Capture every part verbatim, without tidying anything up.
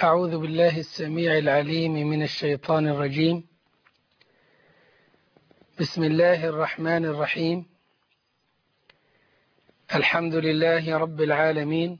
أعوذ بالله السميع العليم من الشيطان الرجيم. بسم الله الرحمن الرحيم. الحمد لله رب العالمين،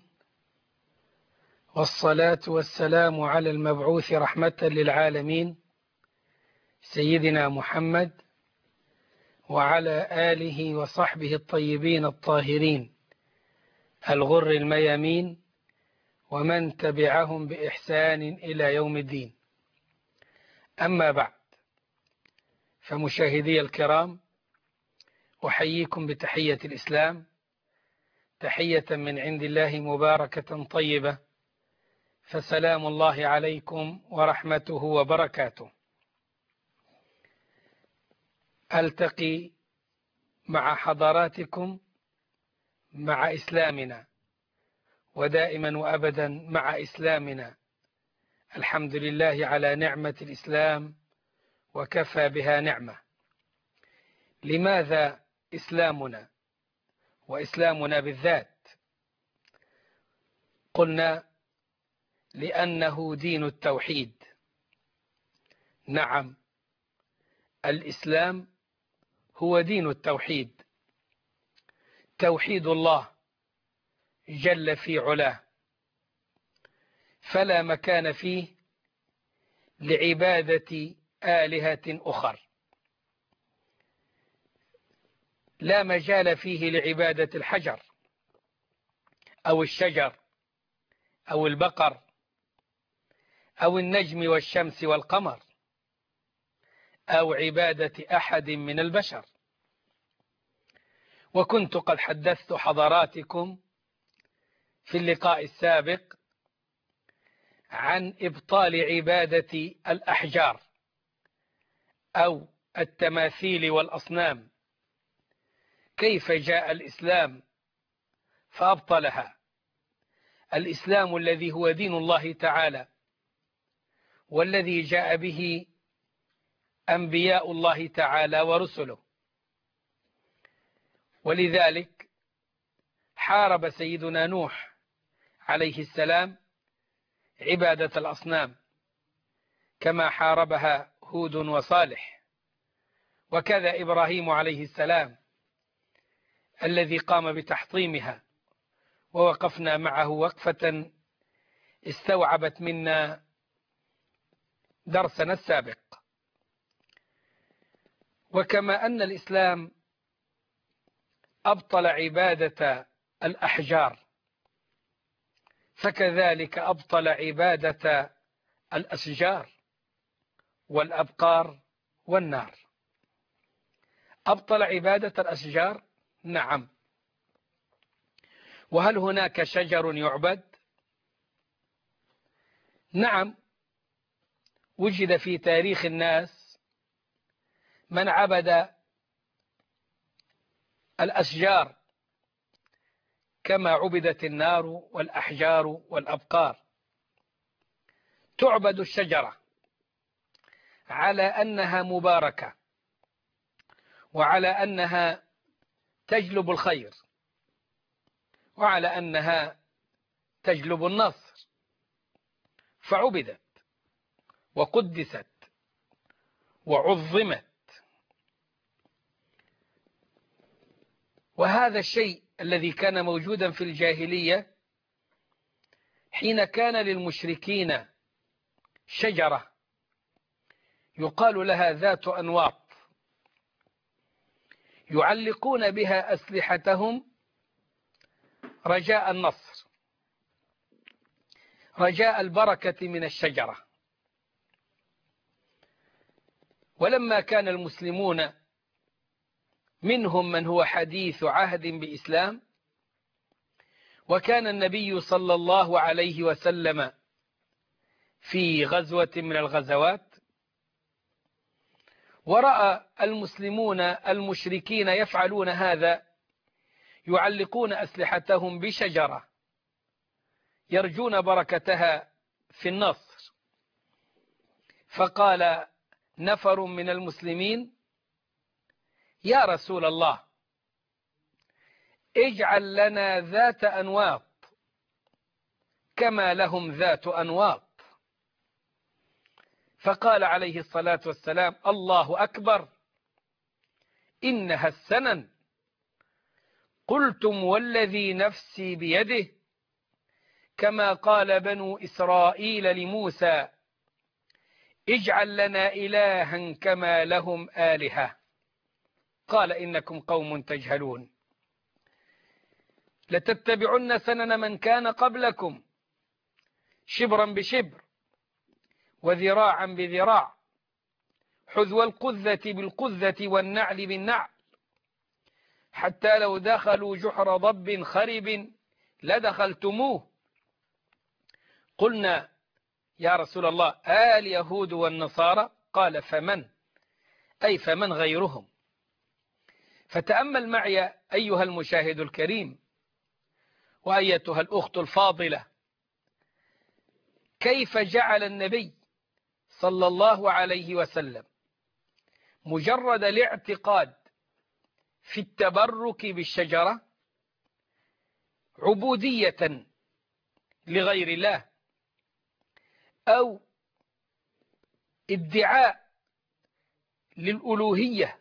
والصلاة والسلام على المبعوث رحمة للعالمين سيدنا محمد وعلى آله وصحبه الطيبين الطاهرين الغر الميامين ومن تبعهم بإحسان إلى يوم الدين. أما بعد، فمشاهدي الكرام، أحييكم بتحية الإسلام، تحية من عند الله مباركة طيبة، فسلام الله عليكم ورحمته وبركاته. ألتقي مع حضراتكم مع إسلامنا، ودائما وأبدا مع إسلامنا. الحمد لله على نعمة الإسلام، وكفى بها نعمة. لماذا إسلامنا وإسلامنا بالذات؟ قلنا لأنه دين التوحيد. نعم، الإسلام هو دين التوحيد، توحيد الله جل في علاه، فلا مكان فيه لعبادة آلهة أخر، لا مجال فيه لعبادة الحجر أو الشجر أو البقر أو النجم والشمس والقمر أو عبادة أحد من البشر. وكنت قد حدثت حضراتكم في اللقاء السابق عن إبطال عبادة الأحجار أو التماثيل والأصنام، كيف جاء الإسلام فأبطلها، الإسلام الذي هو دين الله تعالى والذي جاء به أنبياء الله تعالى ورسله. ولذلك حارب سيدنا نوح عليه السلام عبادة الأصنام كما حاربها هود وصالح، وكذا إبراهيم عليه السلام الذي قام بتحطيمها، ووقفنا معه وقفة استوعبت منا درسنا السابق. وكما أن الإسلام أبطل عبادة الأحجار، فكذلك أبطل عبادة الأشجار والأبقار والنار. أبطل عبادة الأشجار، نعم. وهل هناك شجر يعبد؟ نعم، وجد في تاريخ الناس من عبد الأشجار كما عبدت النار والأحجار والأبقار. تعبد الشجرة على أنها مباركة، وعلى أنها تجلب الخير، وعلى أنها تجلب النصر، فعبدت وقدست وعظمت. وهذا الشيء الذي كان موجودا في الجاهلية حين كان للمشركين شجرة يقال لها ذات أنواط يعلقون بها أسلحتهم رجاء النصر، رجاء البركة من الشجرة. ولما كان المسلمون منهم من هو حديث عهد بإسلام، وكان النبي صلى الله عليه وسلم في غزوة من الغزوات، ورأى المسلمون المشركين يفعلون هذا، يعلقون أسلحتهم بشجرة يرجون بركتها في النصر، فقال نفر من المسلمين: يا رسول الله، اجعل لنا ذات أنواط كما لهم ذات أنواط. فقال عليه الصلاة والسلام: الله أكبر، إنها السنن. قلتم والذي نفسي بيده، كما قال بنو إسرائيل لموسى: اجعل لنا إلها كما لهم آلهة. قال: إنكم قوم تجهلون، لتتبعن سنن من كان قبلكم شبرا بشبر وذراعا بذراع، حذو القذة بالقذة والنعل بالنعل، حتى لو دخلوا جحر ضب خرب لدخلتموه. قلنا: يا رسول الله، آه اليهود والنصارى؟ قال: فمن؟ أي فمن غيرهم. فتأمل معي أيها المشاهد الكريم وأيتها الأخت الفاضلة، كيف جعل النبي صلى الله عليه وسلم مجرد الاعتقاد في التبرك بالشجرة عبودية لغير الله، أو ادعاء للألوهية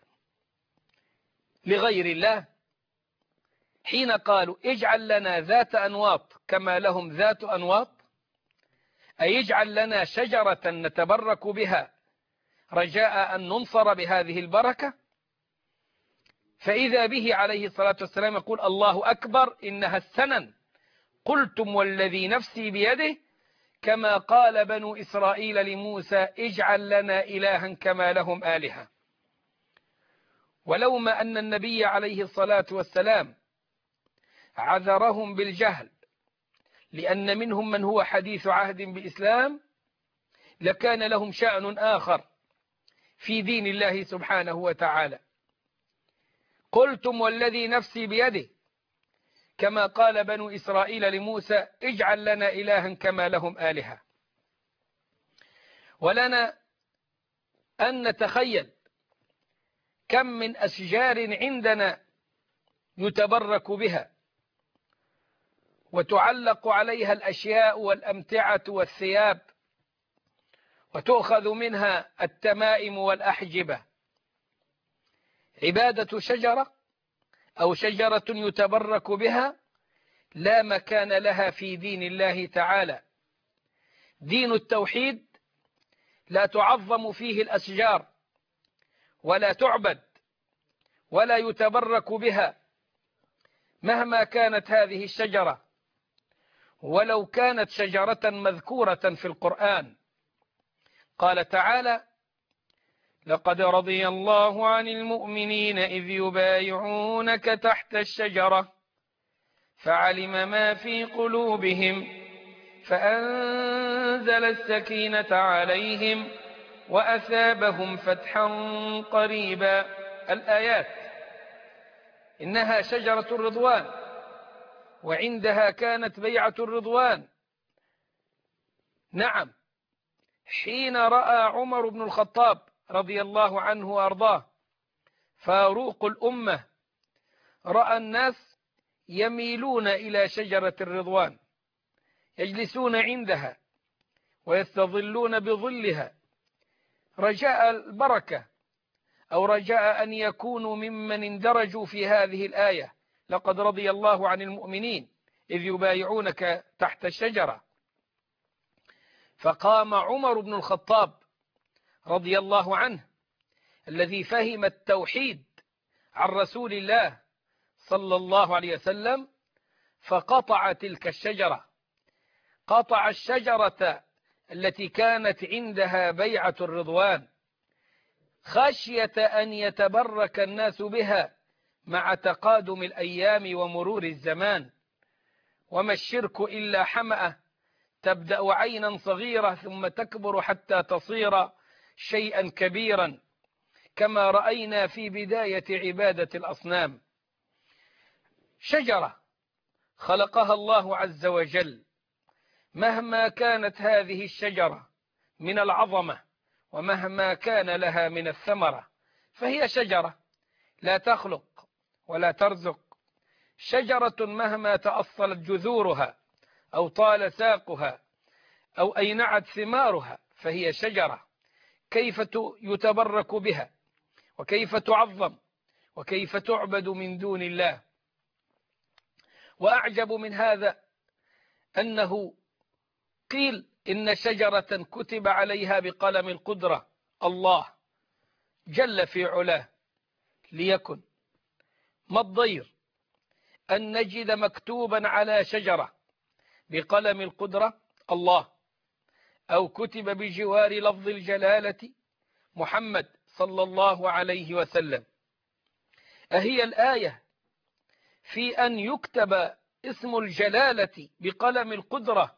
لغير الله، حين قالوا: اجعل لنا ذات أنواط كما لهم ذات أنواط، أي اجعل لنا شجرة نتبرك بها رجاء أن ننصر بهذه البركة. فإذا به عليه الصلاة والسلام يقول: الله أكبر، إنها السنن. قلتم والذي نفسي بيده، كما قال بنو إسرائيل لموسى: اجعل لنا إلها كما لهم آلهة. ولوما أن النبي عليه الصلاة والسلام عذرهم بالجهل، لأن منهم من هو حديث عهد بإسلام، لكان لهم شأن آخر في دين الله سبحانه وتعالى. قلتم والذي نفسي بيده، كما قال بنو إسرائيل لموسى: اجعل لنا إلها كما لهم آلهة. ولنا أن نتخيل كم من أشجار عندنا يتبرك بها وتعلق عليها الأشياء والأمتعة والثياب، وتؤخذ منها التمائم والأحجبة. عبادة شجرة أو شجرة يتبرك بها لا مكان لها في دين الله تعالى. دين التوحيد لا تعظم فيه الأشجار ولا تعبد ولا يتبرك بها مهما كانت هذه الشجرة، ولو كانت شجرة مذكورة في القرآن. قال تعالى: لقد رضي الله عن المؤمنين إذ يبايعونك تحت الشجرة فعلم ما في قلوبهم فأنزل السكينة عليهم وأثابهم فتحا قريبا. الآيات. إنها شجرة الرضوان، وعندها كانت بيعة الرضوان. نعم، حين رأى عمر بن الخطاب رضي الله عنه وأرضاه فاروق الأمة، رأى الناس يميلون إلى شجرة الرضوان، يجلسون عندها ويستظلون بظلها رجاء البركة، أو رجاء أن يكونوا ممن اندرجوا في هذه الآية: لقد رضي الله عن المؤمنين إذ يبايعونك تحت الشجرة. فقام عمر بن الخطاب رضي الله عنه، الذي فهم التوحيد عن رسول الله صلى الله عليه وسلم، فقطع تلك الشجرة، قطع الشجرة التي كانت عندها بيعة الرضوان، خشية أن يتبرك الناس بها مع تقادم الأيام ومرور الزمان. وما الشرك إلا حمأة تبدأ عينا صغيرة ثم تكبر حتى تصير شيئا كبيرا، كما رأينا في بداية عبادة الأصنام. شجرة خلقها الله عز وجل، مهما كانت هذه الشجرة من العظمة ومهما كان لها من الثمرة، فهي شجرة لا تخلق ولا ترزق. شجرة مهما تأصلت جذورها أو طال ساقها أو أينعت ثمارها فهي شجرة. كيف يتبرك بها وكيف تعظم وكيف تعبد من دون الله. وأعجب من هذا أنه قيل إن شجرة كتب عليها بقلم القدرة الله جل في علاه ليكن. ما الضير أن نجد مكتوبا على شجرة بقلم القدرة الله، أو كتب بجوار لفظ الجلالة محمد صلى الله عليه وسلم. أهي الآية في أن يكتب اسم الجلالة بقلم القدرة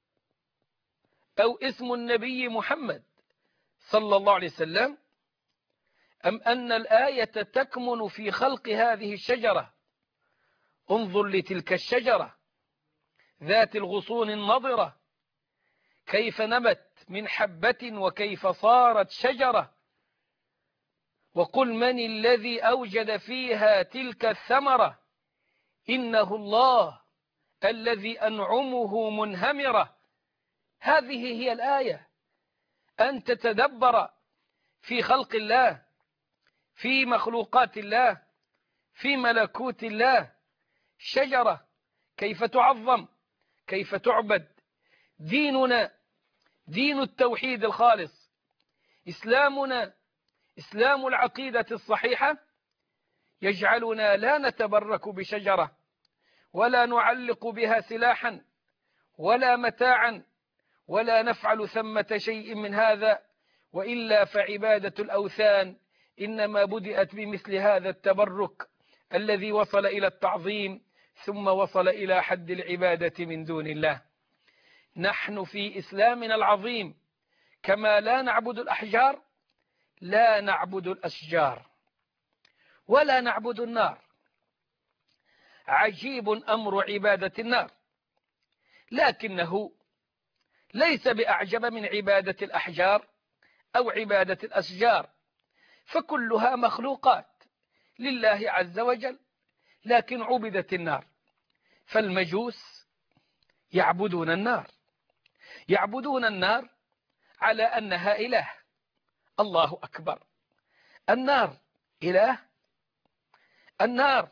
أو اسم النبي محمد صلى الله عليه وسلم، أم أن الآية تكمن في خلق هذه الشجرة؟ انظر لتلك الشجرة ذات الغصون النضرة كيف نمت من حبة وكيف صارت شجرة، وقل من الذي أوجد فيها تلك الثمرة إنه الله الذي أنعمه منهمرة. هذه هي الآية، أن تتدبر في خلق الله، في مخلوقات الله، في ملكوت الله. شجرة كيف تعظم، كيف تعبد. ديننا دين التوحيد الخالص، إسلامنا إسلام العقيدة الصحيحة يجعلنا لا نتبرك بشجرة ولا نعلق بها سلاحا ولا متاعا ولا نفعل ثمة شيء من هذا، وإلا فعبادة الأوثان إنما بدأت بمثل هذا التبرك الذي وصل إلى التعظيم ثم وصل إلى حد العبادة من دون الله. نحن في إسلامنا العظيم كما لا نعبد الأحجار لا نعبد الأشجار ولا نعبد النار. عجيب أمر عبادة النار، لكنه ليس بأعجب من عبادة الأحجار أو عبادة الأشجار، فكلها مخلوقات لله عز وجل، لكن عبدت النار. فالمجوس يعبدون النار، يعبدون النار على أنها إله. الله أكبر، النار إله؟ النار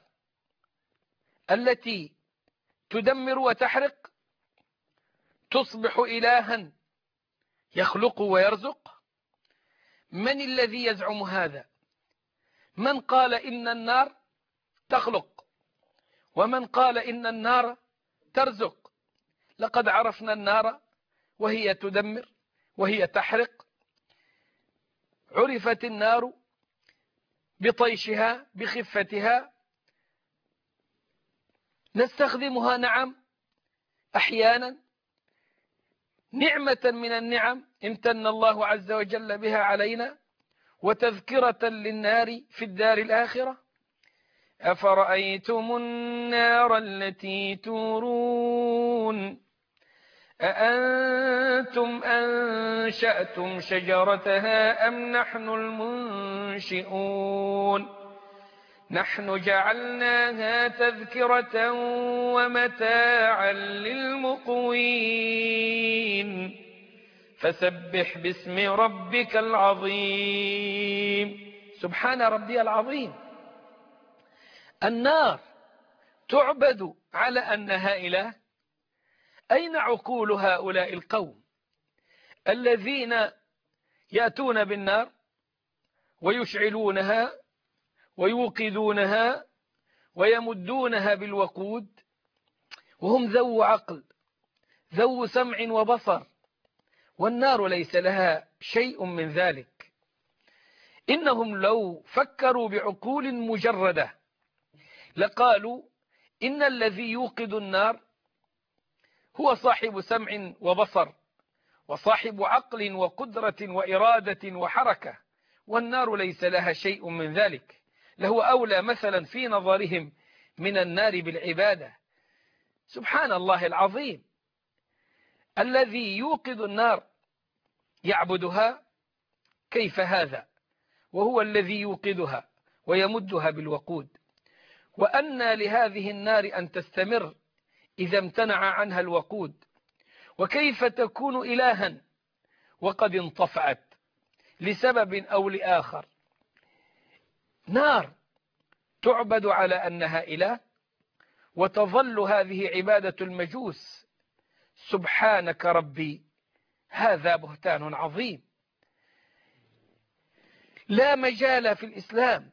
التي تدمر وتحرق تصبح إلها يخلق ويرزق؟ من الذي يزعم هذا؟ من قال إن النار تخلق ومن قال إن النار ترزق؟ لقد عرفنا النار وهي تدمر وهي تحرق. عرفت النار بطيشها بخفتها، نستخدمها نعم أحيانا نعمة من النعم امتن الله عز وجل بها علينا وتذكرة للنار في الدار الآخرة. أفرأيتم النار التي تورون أأنتم أنشأتم شجرتها أم نحن المنشئون نحن جعلناها تذكرة ومتاعا للمقوين فسبح باسم ربك العظيم. سبحان ربي العظيم. النار تعبد على أنها إله؟ أين عقول هؤلاء القوم الذين يأتون بالنار ويشعلونها ويوقدونها ويمدونها بالوقود وهم ذو عقل ذو سمع وبصر، والنار ليس لها شيء من ذلك. إنهم لو فكروا بعقول مجردة لقالوا إن الذي يوقد النار هو صاحب سمع وبصر وصاحب عقل وقدرة وإرادة وحركة، والنار ليس لها شيء من ذلك، لهو أولى مثلا في نظرهم من النار بالعبادة. سبحان الله العظيم. الذي يوقد النار يعبدها؟ كيف هذا وهو الذي يوقدها ويمدها بالوقود؟ وأنى لهذه النار أن تستمر إذا امتنع عنها الوقود؟ وكيف تكون إلها وقد انطفأت؟ لسبب أو لآخر. نار تعبد على أنها إله، وتظل هذه عبادة المجوس. سبحانك ربي، هذا بهتان عظيم. لا مجال في الإسلام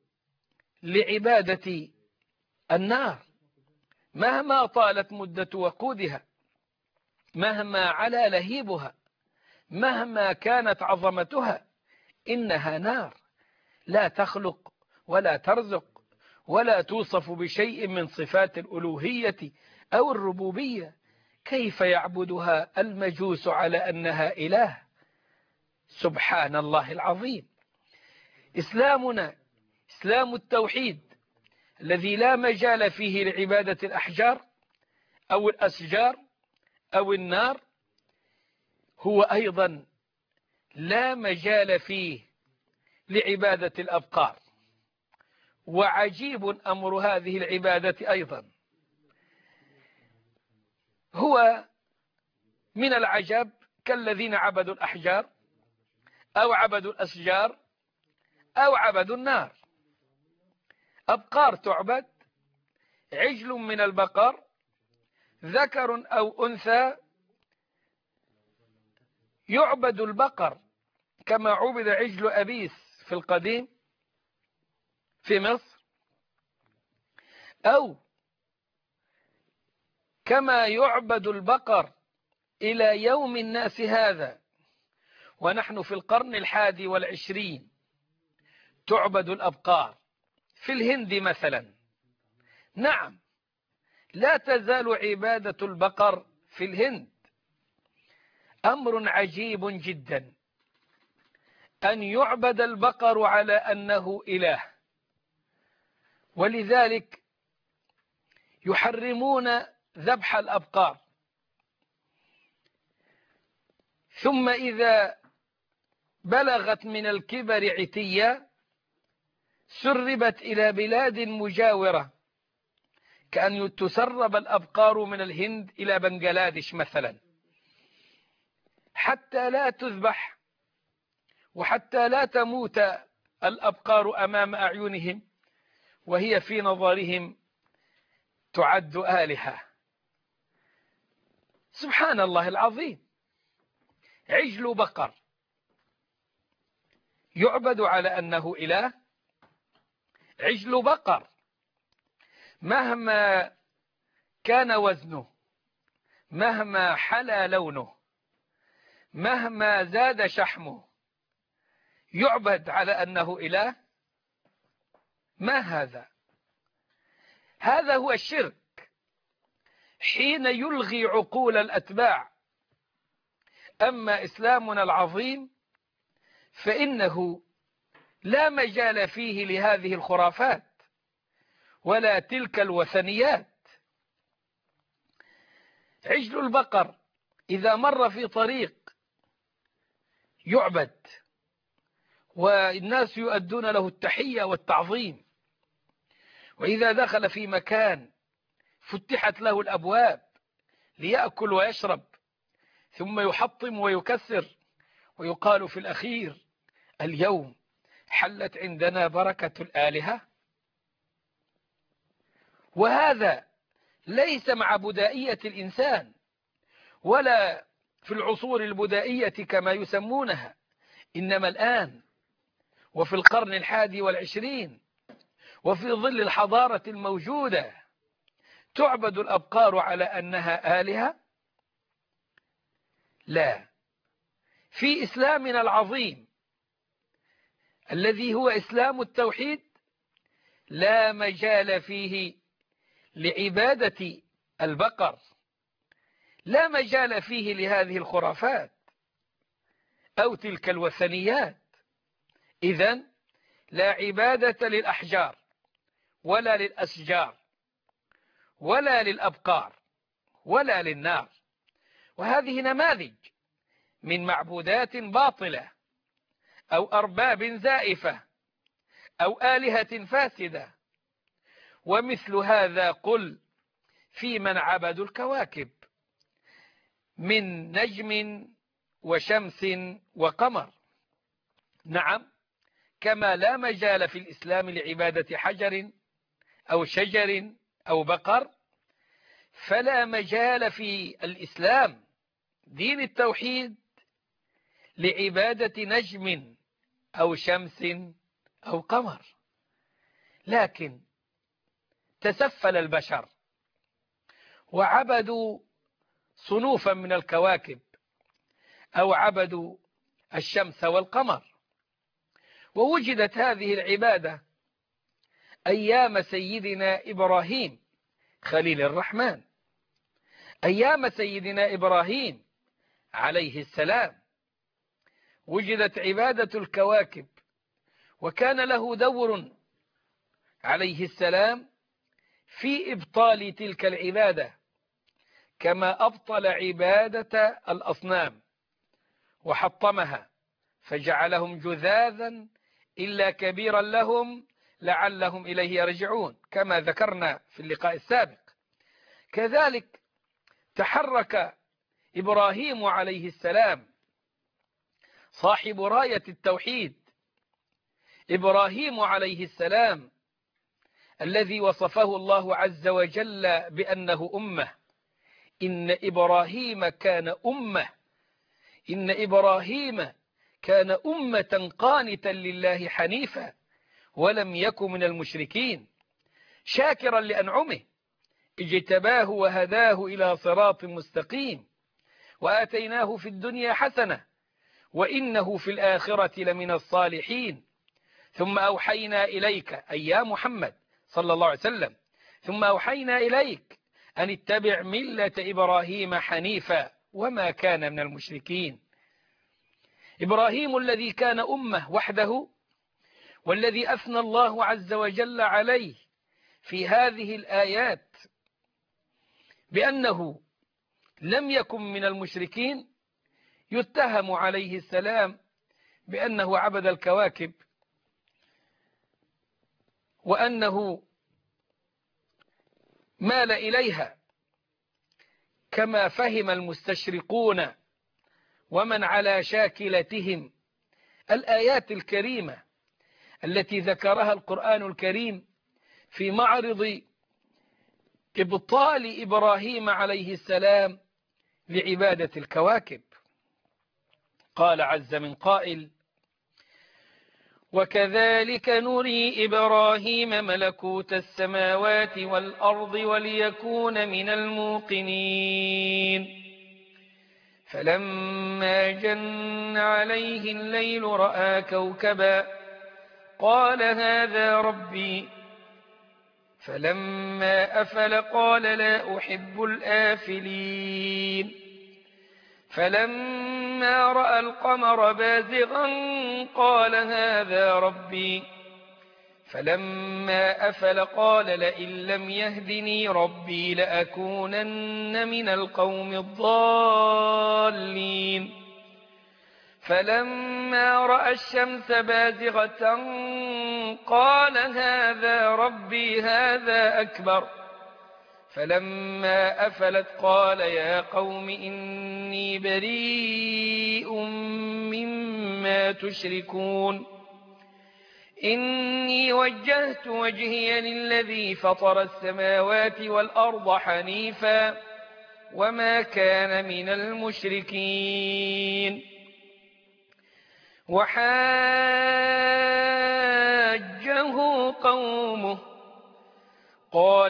لعبادة النار مهما طالت مدة وقودها، مهما علا لهيبها، مهما كانت عظمتها، إنها نار لا تخلق ولا ترزق ولا توصف بشيء من صفات الألوهية أو الربوبية. كيف يعبدها المجوس على أنها إله؟ سبحان الله العظيم. إسلامنا إسلام التوحيد الذي لا مجال فيه لعبادة الأحجار أو الأشجار أو النار، هو أيضا لا مجال فيه لعبادة الأبقار. وعجيب أمر هذه العبادة أيضا. هو من العجب كالذين عبدوا الأحجار أو عبدوا الأشجار أو عبدوا النار. أبقار تعبد، عجل من البقر، ذكر أو أنثى. يعبد البقر كما عبد عجل أبيس في القديم في مصر، أو كما يعبد البقر إلى يوم الناس هذا ونحن في القرن الحادي والعشرين. تعبد الأبقار في الهند مثلا. نعم، لا تزال عبادة البقر في الهند. أمر عجيب جدا أن يعبد البقر على أنه إله، ولذلك يحرمون ذبح الأبقار. ثم إذا بلغت من الكبر عتيا سربت إلى بلاد مجاورة، كأن تسرب الأبقار من الهند إلى بنغلاديش مثلا، حتى لا تذبح وحتى لا تموت الأبقار أمام أعينهم، وهي في نظرهم تعد آلهة. سبحان الله العظيم. عجل بقر يعبد على أنه إله. عجل بقر مهما كان وزنه، مهما حلا لونه، مهما زاد شحمه، يعبد على أنه إله. ما هذا؟ هذا هو الشرك حين يلغي عقول الأتباع. أما إسلامنا العظيم فإنه لا مجال فيه لهذه الخرافات ولا تلك الوثنيات. عجل البقر إذا مر في طريق يعبد، والناس يؤدون له التحية والتعظيم، وإذا دخل في مكان فتحت له الأبواب ليأكل ويشرب، ثم يحطم ويكسر، ويقال في الأخير: اليوم حلت عندنا بركة الآلهة. وهذا ليس مع بدائية الإنسان ولا في العصور البدائية كما يسمونها، إنما الآن وفي القرن الحادي والعشرين وفي ظل الحضارة الموجودة تعبد الأبقار على أنها آلهة. لا، في إسلامنا العظيم الذي هو إسلام التوحيد لا مجال فيه لعبادة البقر، لا مجال فيه لهذه الخرافات أو تلك الوثنيات. إذن لا عبادة للأحجار ولا للأشجار ولا للأبقار ولا للنار. وهذه نماذج من معبودات باطلة أو أرباب زائفة أو آلهة فاسدة. ومثل هذا قل في من عبدوا الكواكب من نجم وشمس وقمر. نعم، كما لا مجال في الإسلام لعبادة حجر أو شجر أو بقر، فلا مجال في الإسلام دين التوحيد لعبادة نجم أو شمس أو قمر. لكن تسفل البشر وعبدوا صنوفا من الكواكب أو عبدوا الشمس والقمر. ووجدت هذه العبادة أيام سيدنا إبراهيم خليل الرحمن، أيام سيدنا إبراهيم عليه السلام وجدت عبادة الكواكب، وكان له دور عليه السلام في إبطال تلك العبادة، كما أبطل عبادة الأصنام وحطمها فجعلهم جذاذا إلا كبيرا لهم لعلهم إليه يرجعون، كما ذكرنا في اللقاء السابق. كذلك تحرك إبراهيم عليه السلام صاحب راية التوحيد، إبراهيم عليه السلام الذي وصفه الله عز وجل بأنه أمة. إن إبراهيم كان أمة، إن إبراهيم كان أمة قانتا لله حنيفا ولم يكن من المشركين، شاكرا لأنعمه اجتباه وهداه إلى صراط مستقيم، وآتيناه في الدنيا حسنة وإنه في الآخرة لمن الصالحين. ثم أوحينا إليك أي يا محمد صلى الله عليه وسلم، ثم أوحينا إليك أن اتبع ملة إبراهيم حنيفا وما كان من المشركين. إبراهيم الذي كان أمة وحده، والذي أثنى الله عز وجل عليه في هذه الآيات بأنه لم يكن من المشركين، يتهم عليه السلام بأنه عبد الكواكب، وأنه مال إليها كما فهم المستشرقون ومن على شاكلتهم الآيات الكريمة التي ذكرها القرآن الكريم في معرض إبطال إبراهيم عليه السلام لعبادة الكواكب. قال عز من قائل: وكذلك نري إبراهيم ملكوت السماوات والأرض وليكون من الموقنين فلما جن عليه الليل رأى كوكبا قال هذا ربي فلما أفل قال لا أحب الآفلين فلما رأى القمر بازغا قال هذا ربي فلما أفل قال لئن لم يهدني ربي لأكونن من القوم الضالين فلما رأى الشمس بازغة قال هذا ربي هذا أكبر فلما أفلت قال يا قوم إني بريء مما تشركون إني وجهت وجهي للذي فطر السماوات والأرض حنيفا وما كان من المشركين وحاجه قومه قال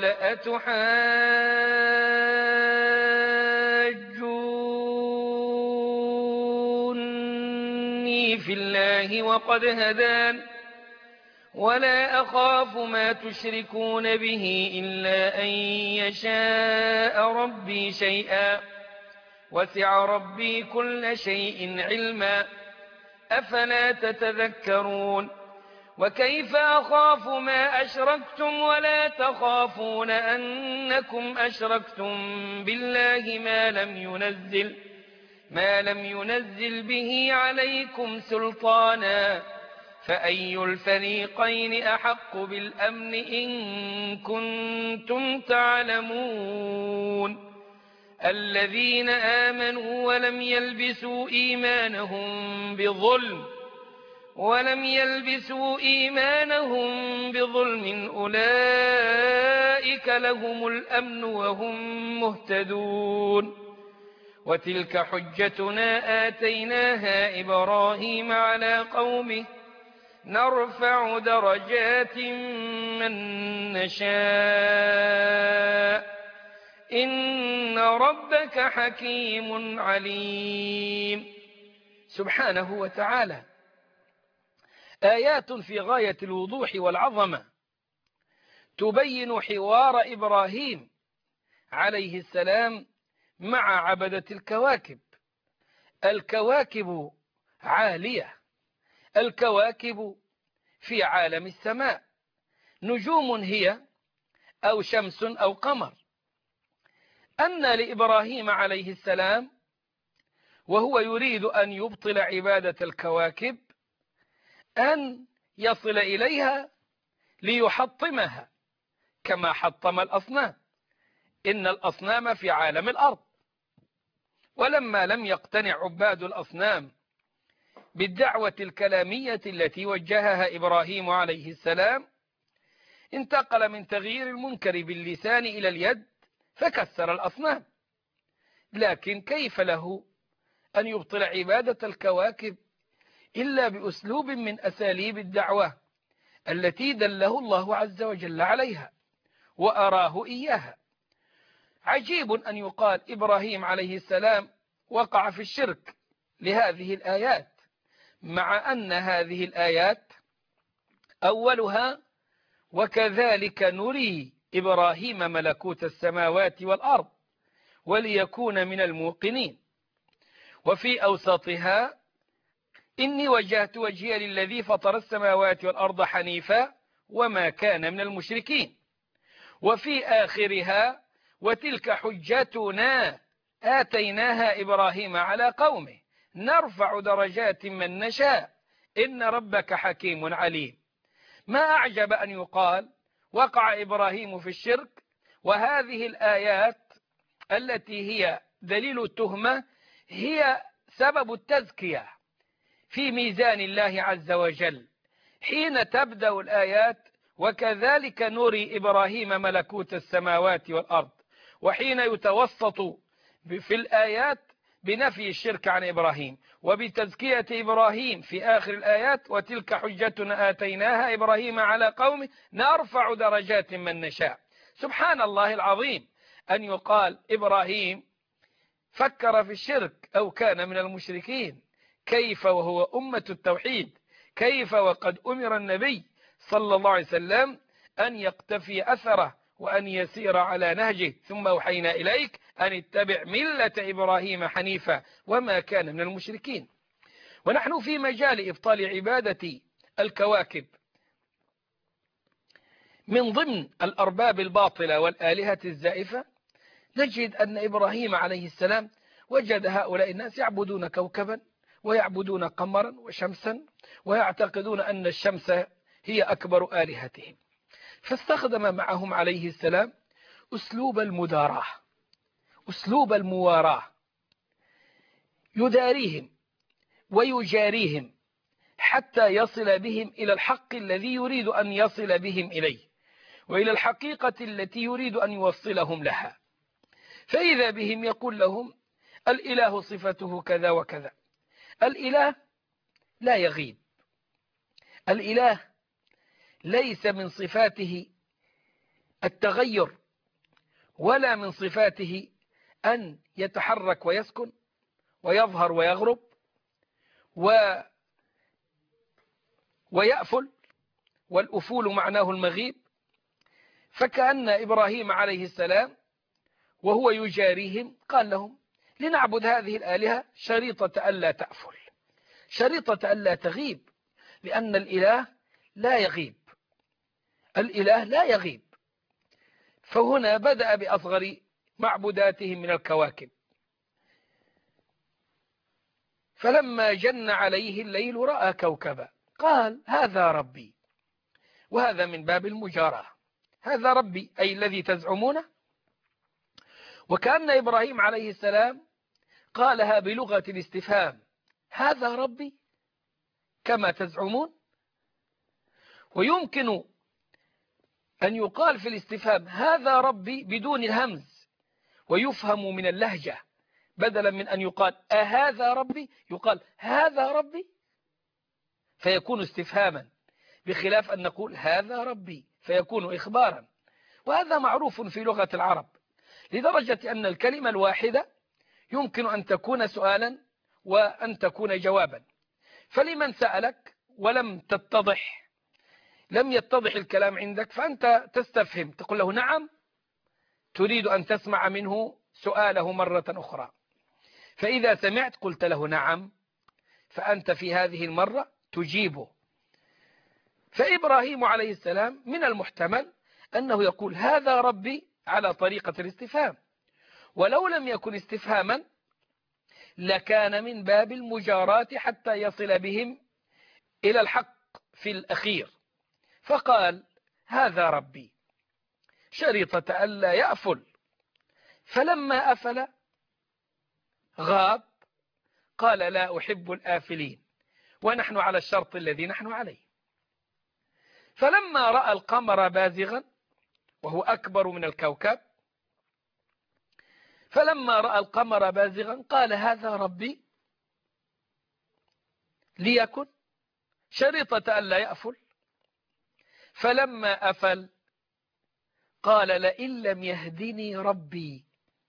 أتحاجوني في الله وقد هدان ولا أخاف ما تشركون به إلا أن يشاء ربي شيئا وسع ربي كل شيء علما أفلا تتذكرون وكيف أخاف ما أشركتم ولا تخافون أنكم أشركتم بالله ما لم ينزل ما لم ينزل به عليكم سلطانا فأي الفريقين أحق بالأمن إن كنتم تعلمون الذين آمنوا ولم يلبسوا إيمانهم بظلم ولم يلبسوا إيمانهم بظلم أولئك لهم الأمن وهم مهتدون وتلك حجتنا آتيناها إبراهيم على قومه نرفع درجات من نشاء إن ربك حكيم عليم. سبحانه وتعالى آيات في غاية الوضوح والعظمة تبين حوار إبراهيم عليه السلام مع عبدة الكواكب. الكواكب عالية، الكواكب في عالم السماء، نجوم هي أو شمس أو قمر. أن لإبراهيم عليه السلام وهو يريد أن يبطل عبادة الكواكب أن يصل إليها ليحطمها كما حطم الأصنام. إن الأصنام في عالم الأرض، ولما لم يقتنع عباد الأصنام بالدعوة الكلامية التي وجهها إبراهيم عليه السلام انتقل من تغيير المنكر باللسان إلى اليد فكسر الأصنام. لكن كيف له أن يبطل عبادة الكواكب إلا بأسلوب من أساليب الدعوة التي دله الله عز وجل عليها وأراه إياها. عجيب أن يقال إبراهيم عليه السلام وقع في الشرك لهذه الآيات، مع أن هذه الآيات أولها وكذلك نري إبراهيم ملكوت السماوات والأرض وليكون من الموقنين، وفي أوسطها إني وجهت وجهي للذي فطر السماوات والأرض حنيفا وما كان من المشركين، وفي آخرها وتلك حجتنا آتيناها إبراهيم على قومه نرفع درجات من نشاء إن ربك حكيم عليم. ما أعجب أن يقال وقع إبراهيم في الشرك وهذه الآيات التي هي دليل التهمة هي سبب التزكية في ميزان الله عز وجل، حين تبدأ الآيات وكذلك نري إبراهيم ملكوت السماوات والأرض، وحين يتوسط في الآيات بنفي الشرك عن إبراهيم وبتزكية إبراهيم في آخر الآيات وتلك حجتنا آتيناها إبراهيم على قومه نرفع درجات من نشاء. سبحان الله العظيم أن يقال إبراهيم فكر في الشرك أو كان من المشركين، كيف وهو أمة التوحيد، كيف وقد أمر النبي صلى الله عليه وسلم أن يقتفي أثره وأن يسير على نهجه، ثم أوحينا إليك أن اتبع ملة إبراهيم حنيفا وما كان من المشركين. ونحن في مجال إبطال عبادة الكواكب من ضمن الأرباب الباطلة والآلهة الزائفة نجد أن إبراهيم عليه السلام وجد هؤلاء الناس يعبدون كوكبا ويعبدون قمرا وشمسا ويعتقدون أن الشمس هي أكبر آلهتهم، فاستخدم معهم عليه السلام أسلوب المداراة، أسلوب المواراة، يداريهم ويجاريهم حتى يصل بهم إلى الحق الذي يريد أن يصل بهم إليه وإلى الحقيقة التي يريد أن يوصلهم لها. فإذا بهم يقول لهم الإله صفته كذا وكذا. الإله لا يغيب، الإله ليس من صفاته التغير ولا من صفاته أن يتحرك ويسكن ويظهر ويغرب و ويأفل، والأفول معناه المغيب. فكأن إبراهيم عليه السلام وهو يجاريهم قال لهم لنعبد هذه الآلهة شريطة ألا تأفل، شريطة ألا تغيب، لأن الإله لا يغيب، الإله لا يغيب. فهنا بدأ بأصغر معبوداتهم من الكواكب. فلما جن عليه الليل رأى كوكبا قال هذا ربي، وهذا من باب المجاراة، هذا ربي أي الذي تزعمونه. وكأن إبراهيم عليه السلام قالها بلغة الاستفهام، هذا ربي كما تزعمون؟ ويمكن أن يقال في الاستفهام هذا ربي بدون الهمز ويفهم من اللهجة، بدلا من أن يقال أهذا ربي يقال هذا ربي، فيكون استفهاما، بخلاف أن نقول هذا ربي فيكون إخبارا. وهذا معروف في لغة العرب، لدرجة أن الكلمة الواحدة يمكن أن تكون سؤالا وأن تكون جوابا. فلمن سألك ولم تتضح، لم يتضح الكلام عندك، فأنت تستفهم، تقول له نعم، تريد أن تسمع منه سؤاله مرة أخرى. فإذا سمعت قلت له نعم، فأنت في هذه المرة تجيبه. فإبراهيم عليه السلام من المحتمل أنه يقول هذا ربي على طريقة الاستفهام، ولو لم يكن استفهاما لكان من باب المجاراة حتى يصل بهم إلى الحق في الأخير، فقال هذا ربي شريطة ألا يأفل، فلما أفل غاب قال لا أحب الآفلين، ونحن على الشرط الذي نحن عليه. فلما رأى القمر بازغا وهو أكبر من الكوكب، فلما رأى القمر بازغا قال هذا ربي ليكن شريطة ألا يأفل، فلما أفل قال لئن لم يهدني ربي،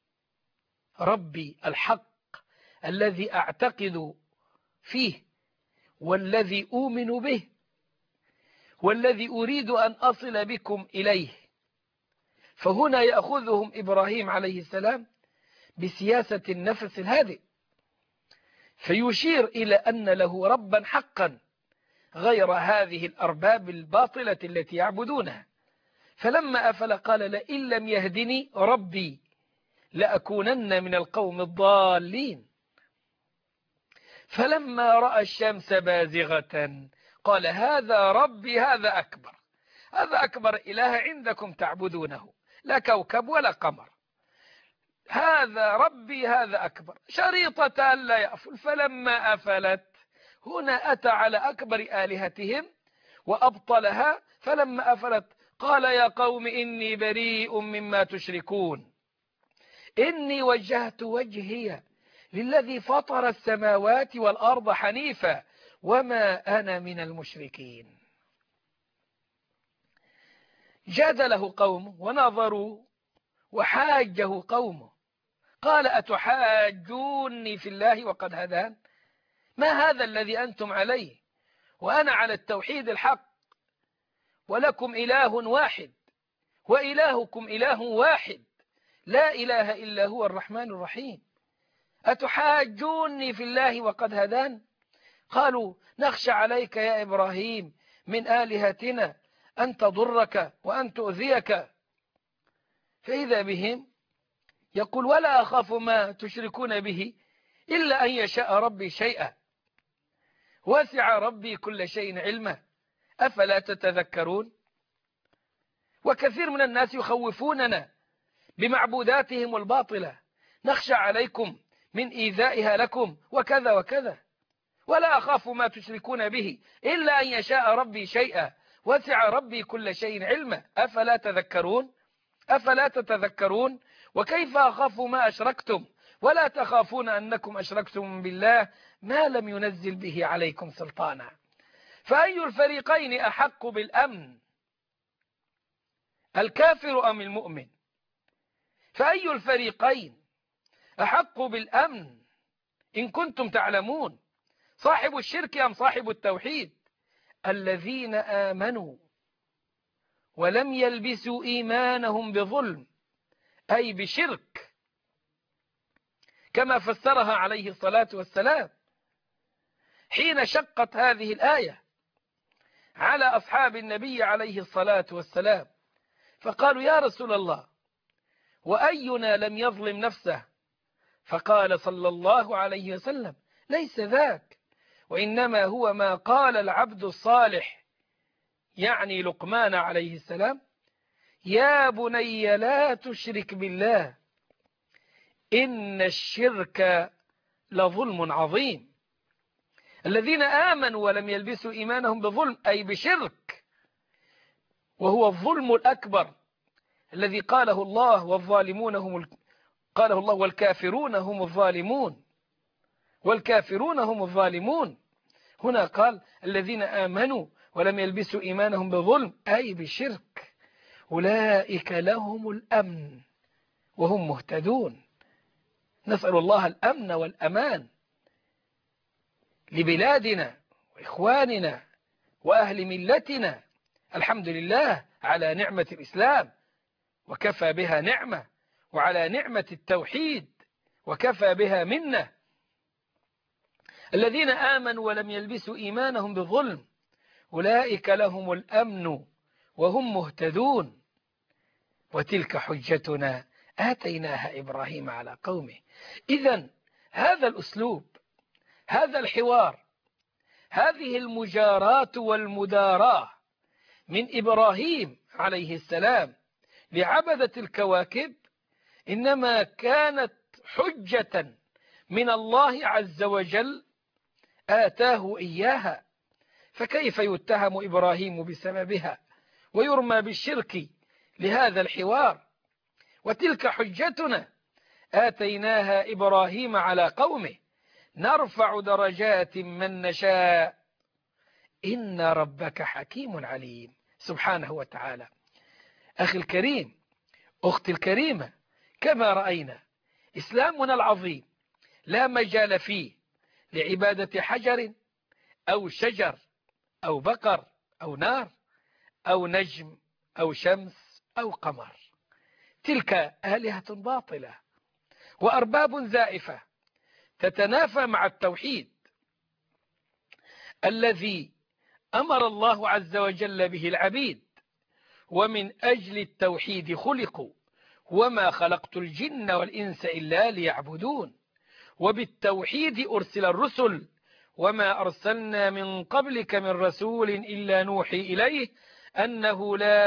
ربي الحق الذي أعتقد فيه والذي أؤمن به والذي أريد أن أصل بكم إليه. فهنا يأخذهم إبراهيم عليه السلام بسياسة النفس الهادئ، فيشير إلى أن له ربا حقا غير هذه الأرباب الباطلة التي يعبدونها. فلما أفل قال لئن لم يهدني ربي لأكونن من القوم الضالين. فلما رأى الشمس بازغة قال هذا ربي هذا أكبر، هذا أكبر إله عندكم تعبدونه، لا كوكب ولا قمر، هذا ربي هذا أكبر شريطة ألا يأفل. فلما أفلت هنا أتى على أكبر آلهتهم وأبطلها. فلما أفلت قال يا قوم إني بريء مما تشركون، إني وجهت وجهي للذي فطر السماوات والأرض حنيفا وما أنا من المشركين. جادله قومه ونظروا وحاجه قومه، قال أتحاجوني في الله وقد هدان؟ ما هذا الذي أنتم عليه وأنا على التوحيد الحق، ولكم إله واحد وإلهكم إله واحد لا إله إلا هو الرحمن الرحيم. أتحاجوني في الله وقد هدان؟ قالوا نخشى عليك يا إبراهيم من آلهتنا أن تضرك وأن تؤذيك. فإذا بهم يقول ولا أخاف ما تشركون به إلا أن يشاء ربي شيئا وسع ربي كل شيء علما أفلا تتذكرون. وكثير من الناس يخوفوننا بمعبوداتهم الباطلة، نخشى عليكم من إيذائها لكم وكذا وكذا، ولا أخاف ما تشركون به إلا أن يشاء ربي شيئا وسع ربي كل شيء علما أفلا تذكرون أفلا تتذكرون. وكيف أخاف ما أشركتم ولا تخافون أنكم أشركتم بالله ما لم ينزل به عليكم سلطانا، فأي الفريقين أحق بالأمن، الكافر أم المؤمن؟ فأي الفريقين أحق بالأمن إن كنتم تعلمون، صاحب الشرك أم صاحب التوحيد؟ الذين آمنوا ولم يلبسوا إيمانهم بظلم أي بشرك، كما فسرها عليه الصلاة والسلام حين شقت هذه الآية على أصحاب النبي عليه الصلاة والسلام، فقالوا يا رسول الله وأينا لم يظلم نفسه؟ فقال صلى الله عليه وسلم ليس ذاك، وإنما هو ما قال العبد الصالح، يعني لقمان عليه السلام، يا بني لا تشرك بالله إن الشرك لظلم عظيم. الذين آمنوا ولم يلبسوا إيمانهم بظلم أي بشرك، وهو الظلم الأكبر الذي قاله الله والظالمون هم ال... قاله الله والكافرون هم الظالمون، والكافرون هم الظالمون. هنا قال الذين آمنوا ولم يلبسوا إيمانهم بظلم أي بشرك أولئك لهم الأمن وهم مهتدون. نسأل الله الأمن والأمان لبلادنا وإخواننا وأهل ملتنا. الحمد لله على نعمة الإسلام وكفى بها نعمة، وعلى نعمة التوحيد وكفى بها منة. الذين آمنوا ولم يلبسوا إيمانهم بظلم أولئك لهم الأمن وهم مهتدون. وتلك حجتنا آتيناها إبراهيم على قومه. إذن هذا الأسلوب، هذا الحوار، هذه المجاراة والمداراة من إبراهيم عليه السلام لعبدة الكواكب إنما كانت حجة من الله عز وجل آتاه إياها، فكيف يتهم إبراهيم بسببها ويرمى بالشرك لهذا الحوار؟ وتلك حجتنا آتيناها إبراهيم على قومه نرفع درجات من نشاء إن ربك حكيم عليم سبحانه وتعالى. أخي الكريم، أختي الكريمة، كما رأينا إسلامنا العظيم لا مجال فيه لعبادة حجر أو شجر أو بقر أو نار أو نجم أو شمس أو قمر. تلك آلهة باطلة وأرباب زائفة تتنافى مع التوحيد الذي أمر الله عز وجل به العبيد، ومن أجل التوحيد خلقوا وما خلقت الجن والإنس إلا ليعبدون. وبالتوحيد أرسل الرسل وما أرسلنا من قبلك من رسول إلا نوحي إليه أنه لا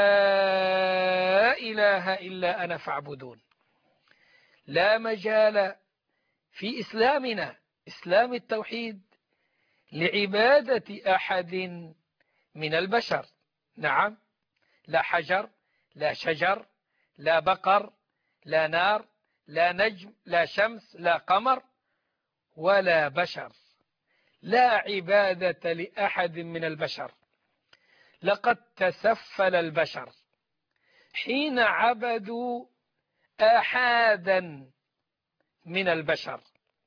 إله إلا أنا فاعبدون. لا مجال في إسلامنا إسلام التوحيد لعبادة أحد من البشر. نعم، لا حجر، لا شجر، لا بقر، لا نار، لا نجم، لا شمس، لا قمر، ولا بشر. لا عبادة لأحد من البشر. لقد تسفل البشر حين عبدوا آحادا من البشر،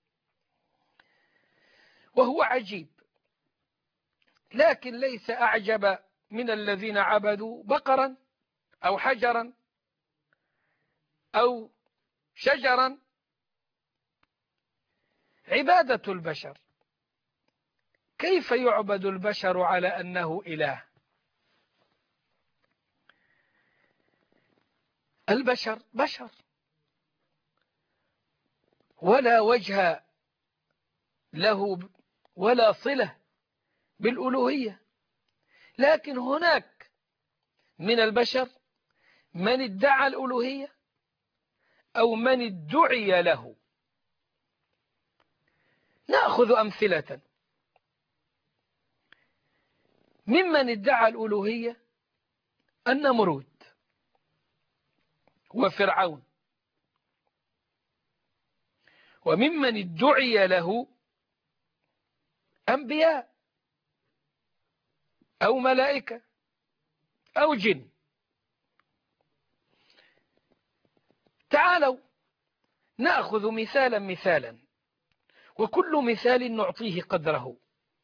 وهو عجيب، لكن ليس أعجب من الذين عبدوا بقرا أو حجرا أو شجرا. عبادة البشر، كيف يعبد البشر على أنه إله؟ البشر بشر ولا وجه له ولا صلة بالألوهية، لكن هناك من البشر من ادعى الألوهية أو من ادعي له. نأخذ أمثلة. ممن ادعى الألوهية النمرود وفرعون، وممن ادعي له أنبياء أو ملائكة أو جن. تعالوا نأخذ مثالا مثالا، وكل مثال نعطيه قدره،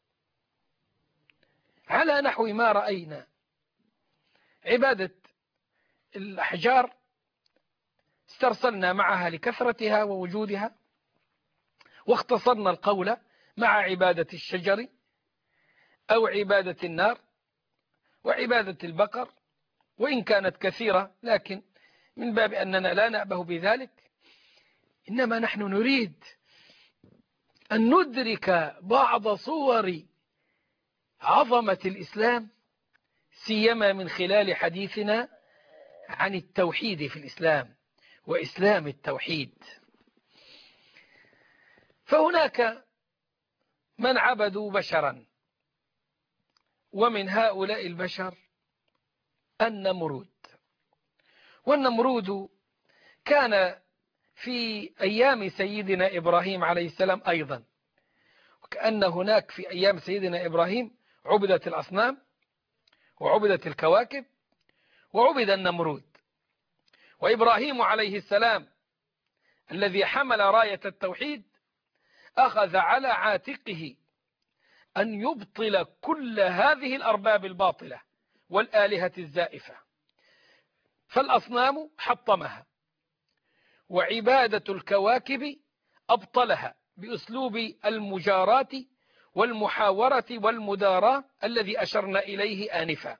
على نحو ما رأينا. عبادة الأحجار استرسلنا معها لكثرتها ووجودها، واختصرنا القول مع عبادة الشجر أو عبادة النار وعبادة البقر، وإن كانت كثيرة لكن من باب أننا لا نأبه بذلك. إنما نحن نريد أن ندرك بعض صور عظمة الإسلام، سيما من خلال حديثنا عن التوحيد في الإسلام وإسلام التوحيد. فهناك من عبدوا بشرا، ومن هؤلاء البشر النمرود. والنمرود كان في أيام سيدنا إبراهيم عليه السلام أيضا، وكأن هناك في أيام سيدنا إبراهيم عبدت الأصنام وعبدت الكواكب وعبد النمرود. وإبراهيم عليه السلام الذي حمل راية التوحيد أخذ على عاتقه أن يبطل كل هذه الأرباب الباطلة والآلهة الزائفة، فالأصنام حطمها، وعبادة الكواكب أبطلها بأسلوب المجاراة والمحاورة والمداراة الذي أشرنا إليه آنفا.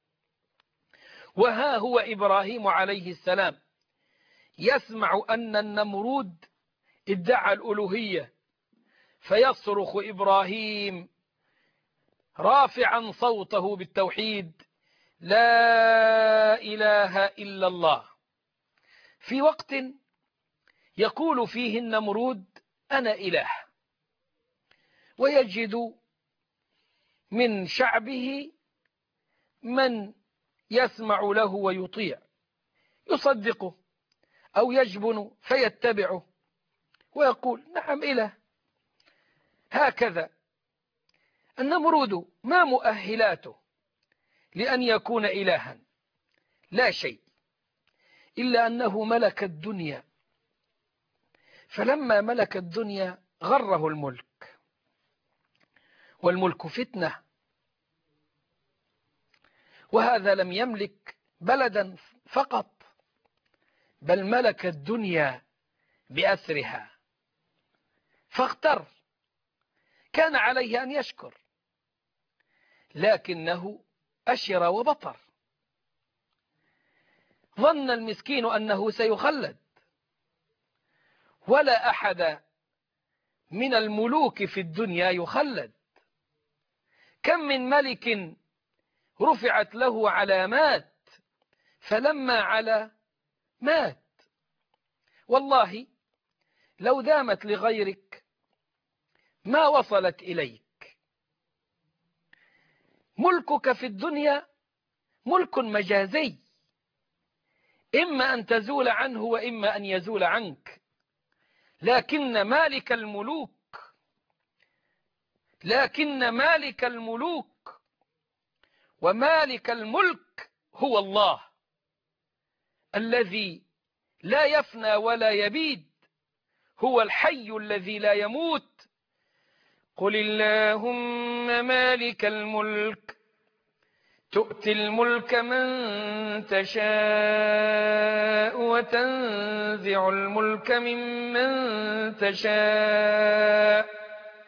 وها هو إبراهيم عليه السلام يسمع أن النمرود ادعى الألوهية، فيصرخ إبراهيم رافعا صوته بالتوحيد: لا إله إلا الله، في وقت يقول فيه النمرود أنا إله، ويجد من شعبه من يسمع له ويطيع، يصدقه أو يجبن فيتبعه ويقول نعم إله. هكذا النمرود ما مؤهلاته لأن يكون إلها؟ لا شيء، إلا أنه ملك الدنيا، فلما ملك الدنيا غره الملك، والملك فتنة، وهذا لم يملك بلدا فقط، بل ملك الدنيا بأسرها، فاغتر. كان عليه أن يشكر، لكنه أشر وبطر. ظن المسكين أنه سيخلد، ولا أحد من الملوك في الدنيا يخلد. كم من ملك رفعت له علامات فلما علا مات. والله لو دامت لغيرك ما وصلت إليك. ملكك في الدنيا ملك مجازي، إما أن تزول عنه وإما أن يزول عنك، لكن مالك الملوك لكن مالك الملوك ومالك الملك هو الله الذي لا يفنى ولا يبيد، هو الحي الذي لا يموت. قل اللهم مالك الملك تؤتي الملك من تشاء وتنزع الملك ممن تشاء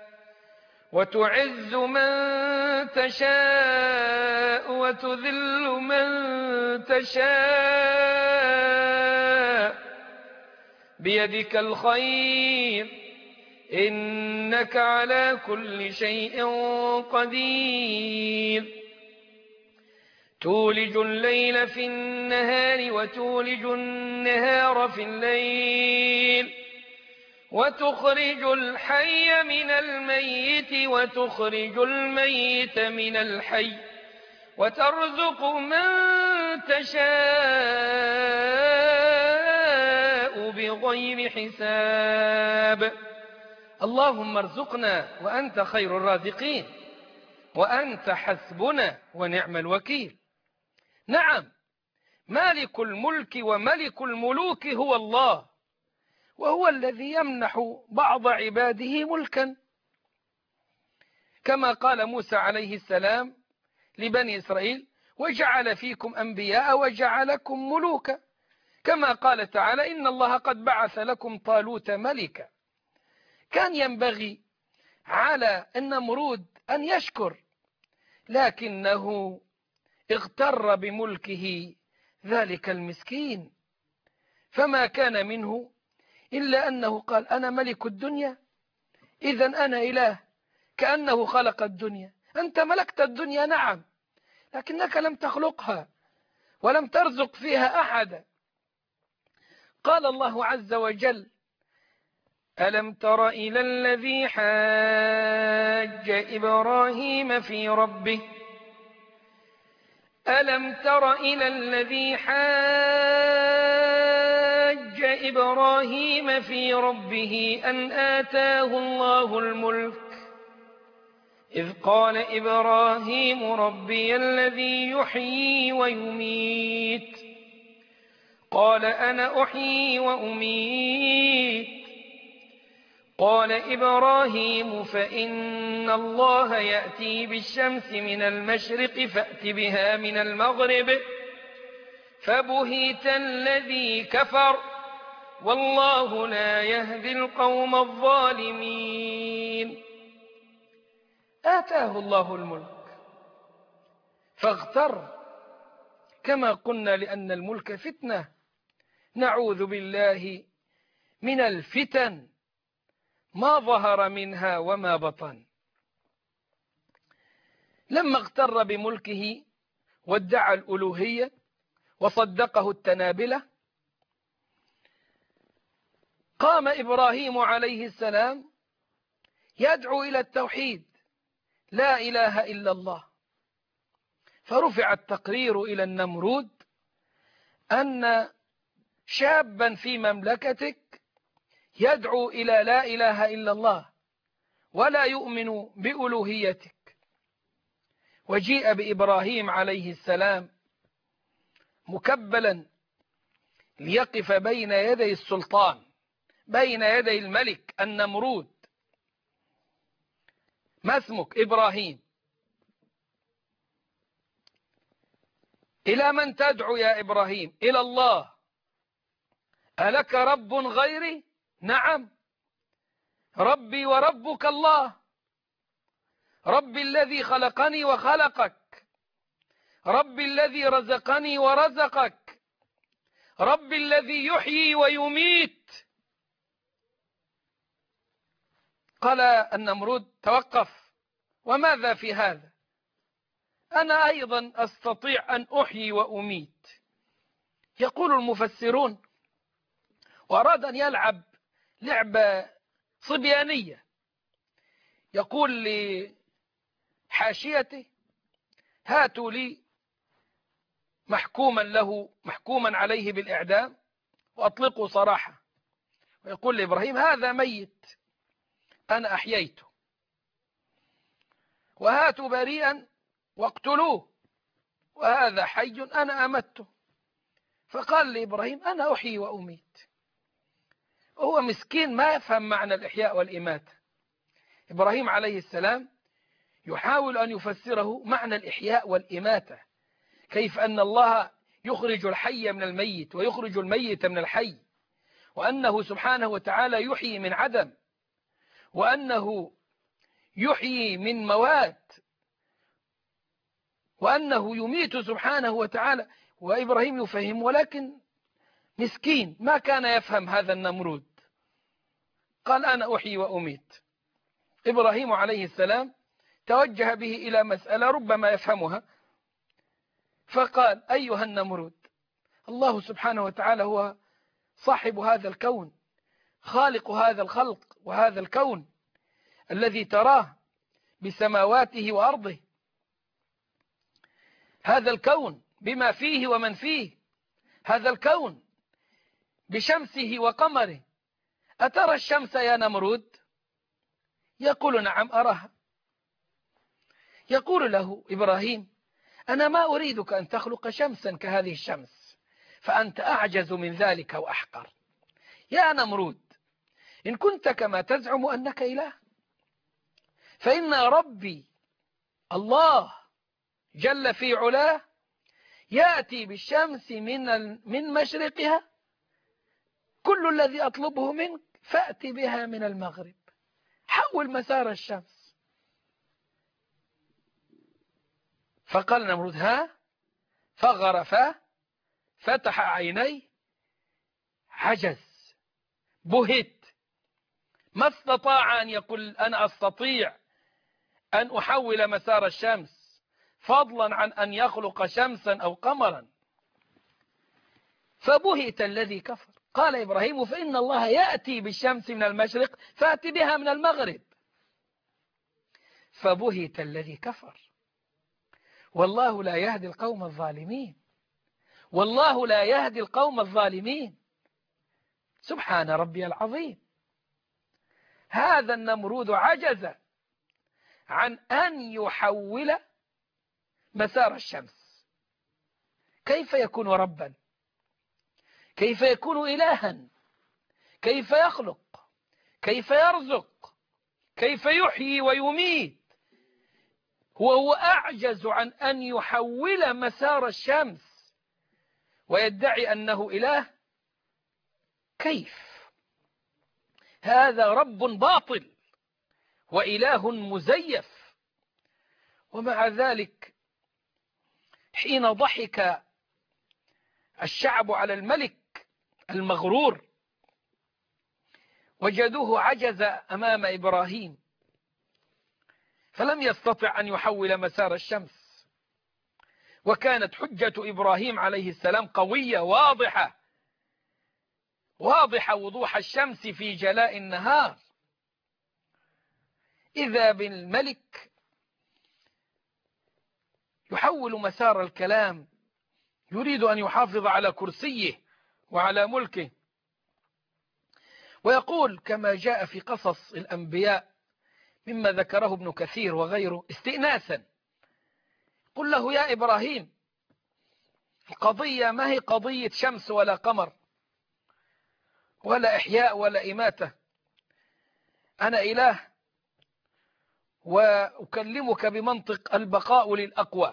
وتعز من تشاء وتذل من تشاء بيدك الخير إنك على كل شيء قدير. تولج الليل في النهار وتولج النهار في الليل وتخرج الحي من الميت وتخرج الميت من الحي وترزق من تشاء بغير حساب. اللهم ارزقنا وأنت خير الرازقين، وأنت حسبنا ونعم الوكيل. نعم، مالك الملك وملك الملوك هو الله، وهو الذي يمنح بعض عباده ملكا، كما قال موسى عليه السلام لبني إسرائيل: وجعل فيكم أنبياء وجعلكم ملوكا، كما قال تعالى: إن الله قد بعث لكم طالوت ملكا. كان ينبغي على النمرود أن يشكر، لكنه اغتر بملكه ذلك المسكين، فما كان منه إلا أنه قال: أنا ملك الدنيا، إذن أنا إله، كأنه خلق الدنيا. أنت ملكت الدنيا نعم، لكنك لم تخلقها ولم ترزق فيها أحدا. قال الله عز وجل: ألم تر إلى الذي حاج إبراهيم في ربه ألم تر إلى الذي حاج إبراهيم في ربه أن آتاه الله الملك إذ قال إبراهيم ربي الذي يحيي ويميت قال أنا أحيي وأميت قال إبراهيم فإن الله يأتي بالشمس من المشرق فأت بها من المغرب فبهت الذي كفر والله لا يهدي القوم الظالمين. آتاه الله الملك فاغتر، كما قلنا لأن الملك فتنة، نعوذ بالله من الفتن ما ظهر منها وما بطن. لما اغتر بملكه وادعى الألوهية وصدقه التنابلة، قام إبراهيم عليه السلام يدعو إلى التوحيد، لا إله إلا الله. فرفع التقرير إلى النمرود أن شابا في مملكتك يدعو إلى لا إله إلا الله ولا يؤمن بألوهيتك. وجيء بإبراهيم عليه السلام مكبلا ليقف بين يدي السلطان، بين يدي الملك النمرود. ما اسمك؟ إبراهيم. إلى من تدعو يا إبراهيم؟ إلى الله. ألك رب غيري؟ نعم، ربي وربك الله، ربي الذي خلقني وخلقك، ربي الذي رزقني ورزقك، ربي الذي يحيي ويميت. قال النمرود توقف، وماذا في هذا؟ أنا أيضا أستطيع أن أحيي وأميت. يقول المفسرون وأراد أن يلعب لعبة صبيانية، يقول لحاشيته هاتوا لي محكوما له محكوما عليه بالإعدام وأطلقوا صراحة، ويقول لإبراهيم هذا ميت أنا أحييته، وهاتوا بريئا واقتلوه، وهذا حي أنا أمته. فقال لإبراهيم أنا أحيي وأميت. وهو مسكين ما يفهم معنى الإحياء والإماتة. إبراهيم عليه السلام يحاول أن يفسره معنى الإحياء والإماتة، كيف أن الله يخرج الحي من الميت ويخرج الميت من الحي، وأنه سبحانه وتعالى يحيي من عدم، وأنه يحيي من موات، وأنه يميت سبحانه وتعالى. وإبراهيم يفهم، ولكن مسكين ما كان يفهم هذا النمرود. قال أنا أحيي وأميت. إبراهيم عليه السلام توجه به إلى مسألة ربما يفهمها، فقال أيها النمرود، الله سبحانه وتعالى هو صاحب هذا الكون، خالق هذا الخلق وهذا الكون الذي تراه بسماواته وأرضه، هذا الكون بما فيه ومن فيه، هذا الكون بشمسه وقمره. أترى الشمس يا نمرود؟ يقول نعم أراها. يقول له إبراهيم أنا ما أريدك أن تخلق شمسا كهذه الشمس، فأنت أعجز من ذلك وأحقر. يا نمرود إن كنت كما تزعم أنك إله، فإن ربي الله جل في علاه يأتي بالشمس من من مشرقها، كل الذي أطلبه منك فأتي بها من المغرب، حول مسار الشمس. فقال نمرود ها، فغرف فتح عينيه، عجز، بهت، ما استطاع أن يقول أنا أستطيع أن أحول مسار الشمس، فضلا عن أن يخلق شمسا أو قمرا. فبهت الذي كفر، قال إبراهيم فإن الله يأتي بالشمس من المشرق فأتي بها من المغرب. فبهت الذي كفر، والله لا يهدي القوم الظالمين، والله لا يهدي القوم الظالمين. سبحان ربي العظيم. هذا النمرود عجز عن أن يحول مسار الشمس. كيف يكون ربا؟ كيف يكون إلها؟ كيف يخلق؟ كيف يرزق؟ كيف يحيي ويميت وهو أعجز عن أن يحول مسار الشمس ويدعي أنه إله؟ كيف؟ هذا رب باطل وإله مزيف. ومع ذلك حين ضحك الشعب على الملك المغرور وجدوه عجز أمام إبراهيم فلم يستطع أن يحول مسار الشمس. وكانت حجة إبراهيم عليه السلام قوية واضحة، واضحة وضوح الشمس في جلاء النهار. إذا بالملك يحول مسار الكلام، يريد أن يحافظ على كرسيه وعلى ملكه، ويقول كما جاء في قصص الأنبياء مما ذكره ابن كثير وغيره استئناسا، قل له يا إبراهيم القضية ما هي قضية شمس ولا قمر ولا إحياء ولا إماتة، أنا إله وأكلمك بمنطق البقاء للأقوى.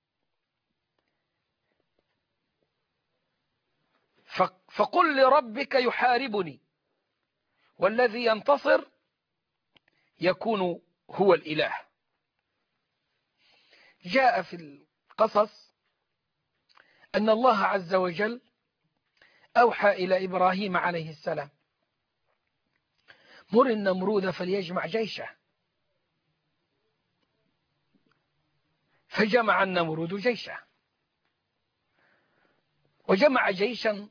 فقل لربك يحاربني والذي ينتصر يكون هو الإله. جاء في القصص أن الله عز وجل أوحى إلى إبراهيم عليه السلام مر النمرود فليجمع جيشه، فجمع النمرود جيشه، وجمع جيشا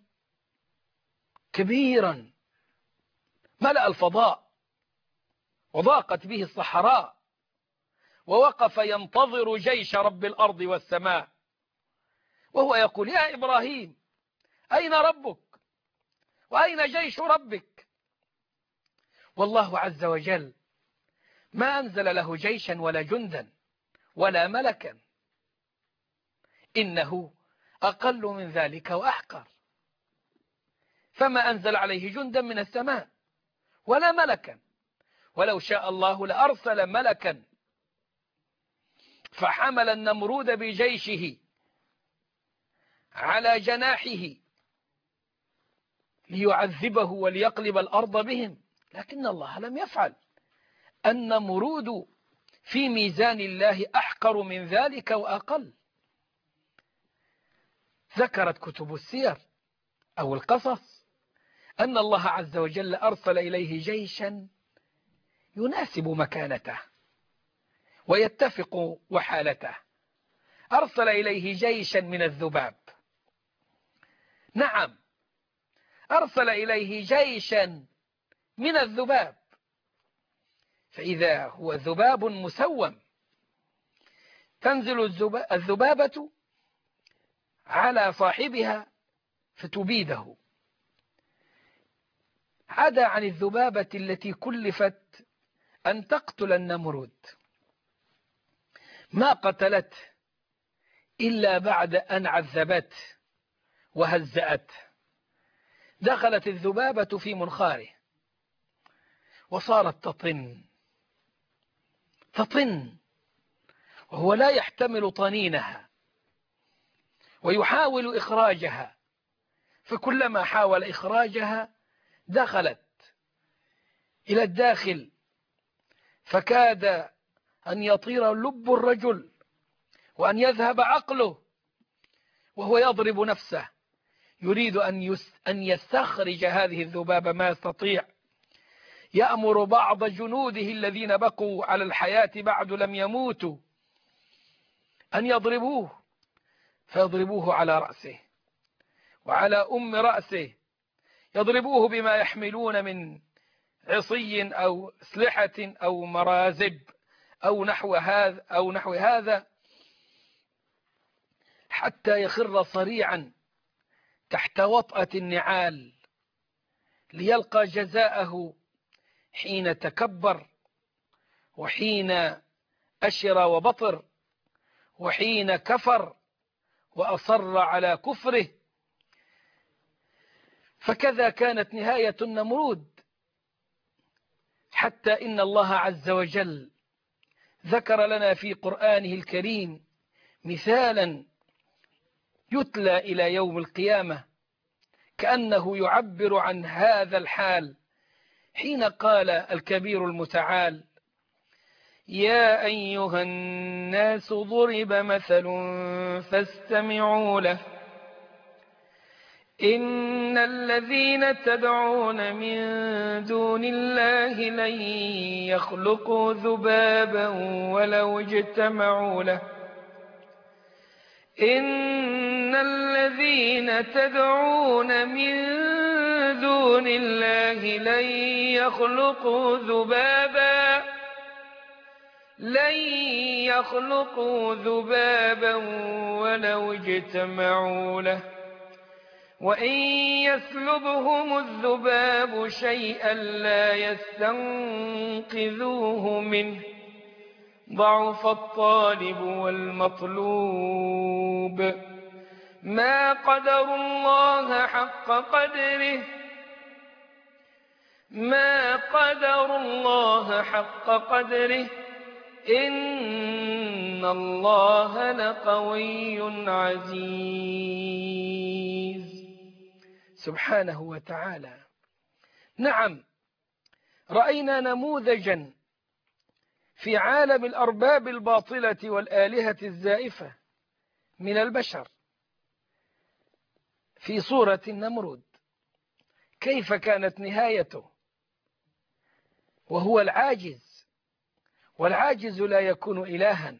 كبيرا ملأ الفضاء وضاقت به الصحراء، ووقف ينتظر جيش رب الأرض والسماء وهو يقول يا إبراهيم أين ربك وأين جيش ربك؟ والله عز وجل ما أنزل له جيشا ولا جندا ولا ملكا، إنه أقل من ذلك وأحقر. فما أنزل عليه جندا من السماء ولا ملكا، ولو شاء الله لأرسل ملكا فحمل النمرود بجيشه على جناحه ليعذبه وليقلب الأرض بهم، لكن الله لم يفعل. النمرود في ميزان الله أحقر من ذلك وأقل. ذكرت كتب السير أو القصص أن الله عز وجل أرسل إليه جيشا يناسب مكانته ويتفق وحالته. أرسل إليه جيشا من الذباب، نعم أرسل إليه جيشا من الذباب، فإذا هو ذباب مسوم تنزل الذبابة على صاحبها فتبيده، عدا عن الذبابة التي كلفت أن تقتل النمرود، ما قتلت إلا بعد أن عذبت وهزأت. دخلت الذبابة في منخاره وصارت تطن تطن وهو لا يحتمل طنينها ويحاول إخراجها، فكلما حاول إخراجها دخلت إلى الداخل فكاد أن يطير لب الرجل وأن يذهب عقله، وهو يضرب نفسه يريد أن يستخرج هذه الذبابة ما يستطيع. يأمر بعض جنوده الذين بقوا على الحياة بعد لم يموتوا أن يضربوه بما يحملون من عصي أو أسلحة أو مرازب أو نحو هذا أو نحو هذا حتى يخر صريعا تحت وطأة النعال ليلقى جزاءه حين تكبر وحين أشر وبطر وحين كفر وأصر على كفره. فكذا كانت نهاية النمرود، حتى إن الله عز وجل ذكر لنا في قرآنه الكريم مثالا يتلى إلى يوم القيامة كأنه يعبر عن هذا الحال، حين قال الكبير المتعال: يا أيها الناس ضرب مثل فاستمعوا له إن الذين تدعون من دون الله لن يخلقوا ذبابا ولو اجتمعوا له إن الذين تدعون من دون الله لن يخلقوا ذبابا لن يخلقوا ذبابا ولو اجتمعوا له وإن يسلبهم الذباب شيئا لا يستنقذوه منه ضعف الطالب والمطلوب ما قدر الله حق قدره ما قدر الله حق قدره إن الله لقوي عزيز. سبحانه وتعالى. نعم، رأينا نموذجا في عالم الأرباب الباطلة والآلهة الزائفة من البشر في صورة النمرود، كيف كانت نهايته وهو العاجز، والعاجز لا يكون إلها.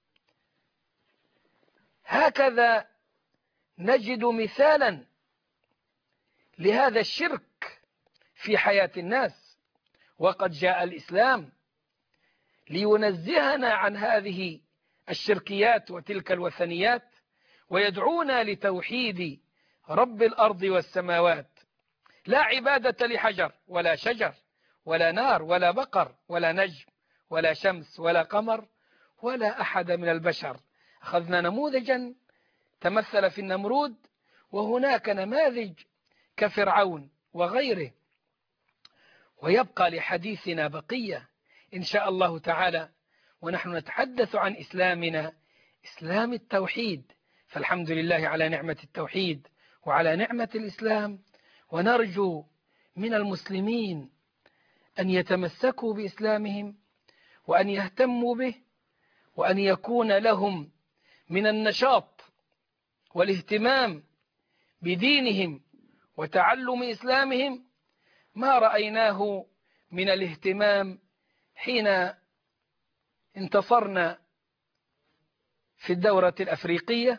هكذا نجد مثالا لهذا الشرك في حياة الناس، وقد جاء الإسلام لينزهنا عن هذه الشركيات وتلك الوثنيات ويدعونا لتوحيد رب الأرض والسماوات. لا عبادة لحجر ولا شجر ولا نار ولا بقر ولا نجم ولا شمس ولا قمر ولا أحد من البشر. أخذنا نموذجا تمثل في النمرود، وهناك نماذج كفرعون وغيره، ويبقى لحديثنا بقية إن شاء الله تعالى، ونحن نتحدث عن إسلامنا إسلام التوحيد. فالحمد لله على نعمة التوحيد وعلى نعمة الإسلام، ونرجو من المسلمين أن يتمسكوا بإسلامهم وأن يهتموا به، وأن يكون لهم من النشاط والاهتمام بدينهم وتعلم إسلامهم ما رأيناه من الاهتمام حين انتصرنا في الدورة الأفريقية.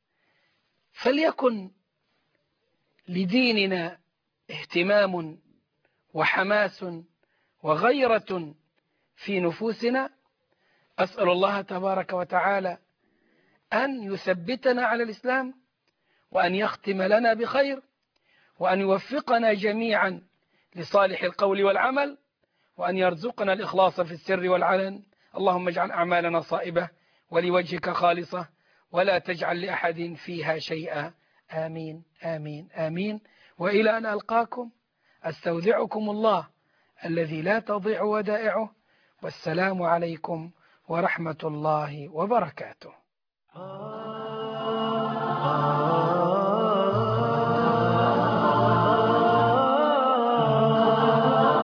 فليكن لديننا اهتمام وحماس وغيرة في نفوسنا. أسأل الله تبارك وتعالى أن يثبتنا على الإسلام، وأن يختم لنا بخير، وأن يوفقنا جميعا لصالح القول والعمل، وأن يرزقنا الإخلاص في السر والعلن. اللهم اجعل أعمالنا صائبة ولوجهك خالصة، ولا تجعل لأحد فيها شيئا. آمين آمين آمين. وإلى أن ألقاكم أستودعكم الله الذي لا تضيع ودائعه، والسلام عليكم ورحمة الله وبركاته.